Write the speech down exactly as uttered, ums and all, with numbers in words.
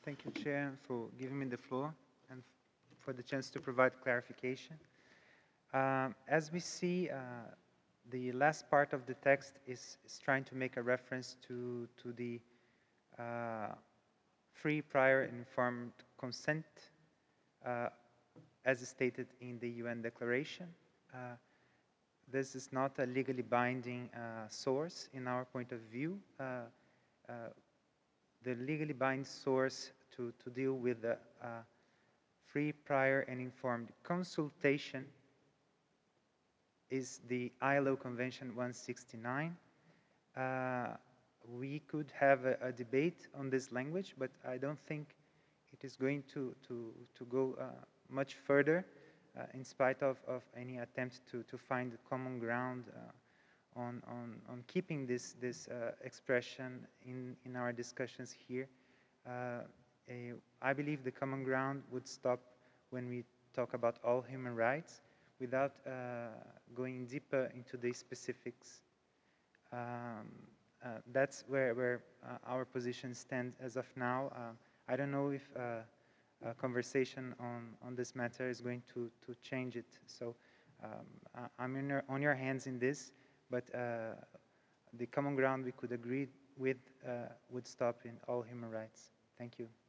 Thank you, Chair, for giving me the floor and for the chance to provide clarification. Um, as we see, uh, the last part of the text is, is trying to make a reference to, to the uh, free, prior, and informed consent uh, as stated in the U N Declaration. Uh, this is not a legally binding uh, source in our point of view. Uh, uh, the legally binding source to, to deal with the uh, free, prior, and informed consultation is the I L O Convention one sixty-nine. Uh, we could have a, a debate on this language, but I don't think it is going to, to, to go uh, much further uh, in spite of, of any attempt to, to find common ground uh, on, on, on keeping this, this uh, expression in, in our discussions here. Uh, a, I believe the common ground would stop when we talk about all human rights without uh, going deeper into the specifics. Um, uh, that's where, where uh, our position stands as of now. Uh, I don't know if uh, a conversation on, on this matter is going to, to change it. So um, I'm in your, on your hands in this, but uh, the common ground we could agree with uh, would stop in all human rights. Thank you.